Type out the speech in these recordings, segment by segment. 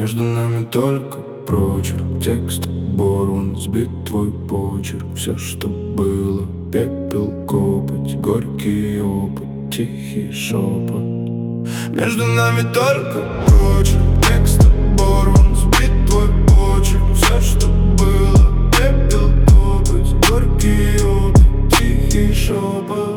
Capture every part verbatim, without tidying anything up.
Между нами только прочерк, текст, оборван, сбит твой почерк. Все, что было, пепел, копоть, горький опыт, тихий шепот. Между нами только прочерк, текст, оборван, сбит твой почерк. Все, что было, пепел, копоть, горький опыт, тихий шепот.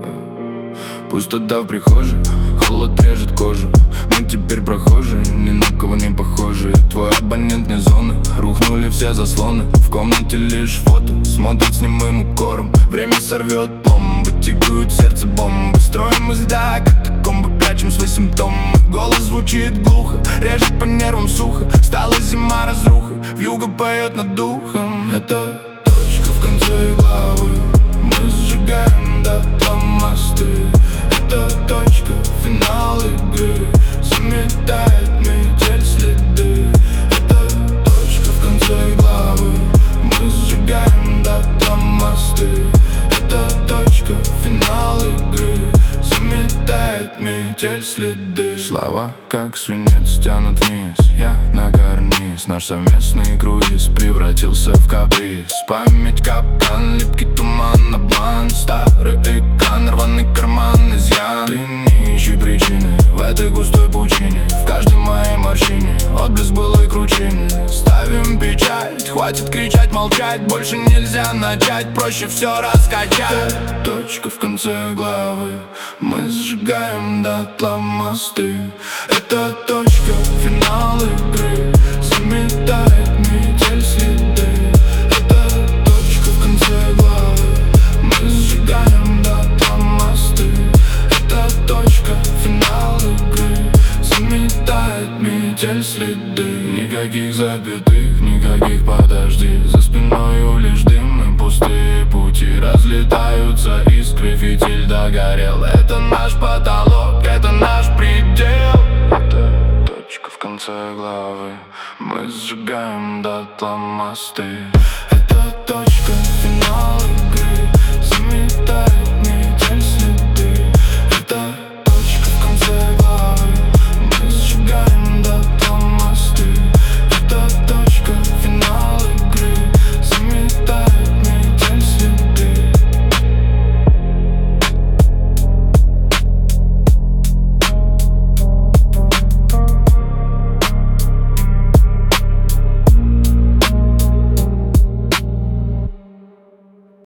Пустота в прихожей, холод режет кожу. Мы теперь прохожие, ни на кого не похожи. Твой абонент не зоны, рухнули все заслоны. В комнате лишь фото, смотрит с немым укором. Время сорвет пломбы, тикают сердце бомбы. Строим из льда, катакомбы, прячем свои симптомы. Голос звучит глухо, режет по нервам сухо. Стала зима разруха, вьюга поет над духом. Это точка в конце главы, мы сжигаем дотла мосты. Это точка, финал игры, заметает метель следы. Это точка в конце главы, мы сжигаем дотла мосты. Это точка, финал игры, заметает метель следы. Слова, как свинец, тянут вниз, я на карниз. Наш совместный круиз превратился в каприз. Память капкан, липкий туман, обман. Старый экран, рваный карман, изъян. Ты не ищи причины в этой густой пучине. В каждой моей морщине отблеск былой кручины. Ставим печать, хватит кричать, молчать. Больше нельзя начать, проще все раскачать. Точка в конце главы, мы сжигаем дотла мосты. Это точка, финал игры, заметает метель следы. Это точка в конце главы, мы сжигаем дотла мосты. Это точка, финал игры, заметает метель следы. Никаких запятых, никаких подожди. За спиной лишь дым и пустые пути. Разлетаются искры, фитиль догорел. Это наш потолок, это наш предел. Это точка в конце главы, мы сжигаем дотла мосты.